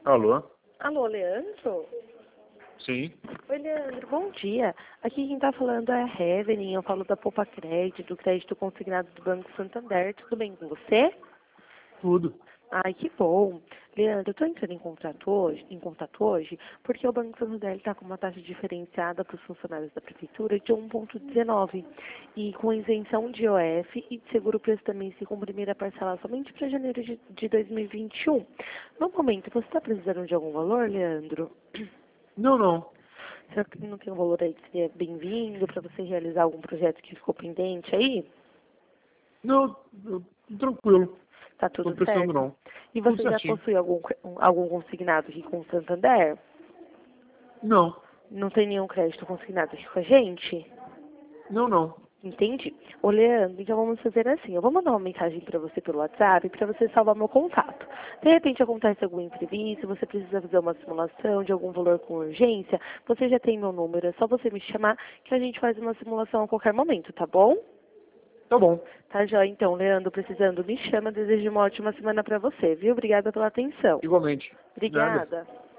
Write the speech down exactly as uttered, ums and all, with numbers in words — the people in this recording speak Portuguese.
Alô? Alô, Leandro? Sim. Oi, Leandro, bom dia. Aqui quem tá falando é a Evelyn, eu falo da Poupa Crédito, do crédito consignado do Banco Santander. Tudo bem com você? Tudo. Ai, que bom. Leandro, eu tô entrando em contato hoje, em contato hoje porque o Banco Santander está com uma taxa diferenciada para os funcionários da Prefeitura de um vírgula dezenove. E com isenção de I O F e de seguro-preço também, se com primeira parcela somente para janeiro de, de dois mil e vinte e um. No momento, você está precisando de algum valor, Leandro? Não, não. Será que não tem um valor aí que seria bem-vindo para você realizar algum projeto que ficou pendente aí? Não, eu- tranquilo. Tá Tô tudo precisando certo? não. E Tudo você já certinho. possui algum, algum consignado aqui com o Santander? Não. Não tem nenhum crédito consignado aqui com a gente? Não, não. Entendi. Ô, Leandro, então vamos fazer assim. Eu vou mandar uma mensagem para você pelo WhatsApp para você salvar meu contato. De repente acontece algum imprevisto, você precisa fazer uma simulação de algum valor com urgência, você já tem meu número, é só você me chamar que a gente faz uma simulação a qualquer momento, tá bom? Tá bom. Tá já então, Leandro, precisando, me chama. Desejo uma ótima semana para você, viu? Obrigada pela atenção. Igualmente. Nada. Obrigada.